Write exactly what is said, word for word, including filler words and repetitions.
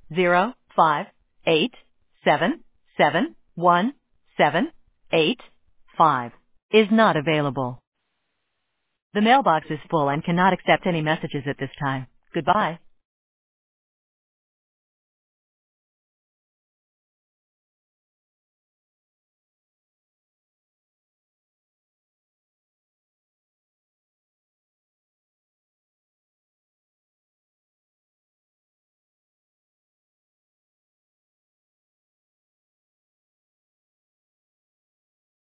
zero five eight seven seven one seven eight five is not available. The mailbox is full and cannot accept any messages at this time. Goodbye.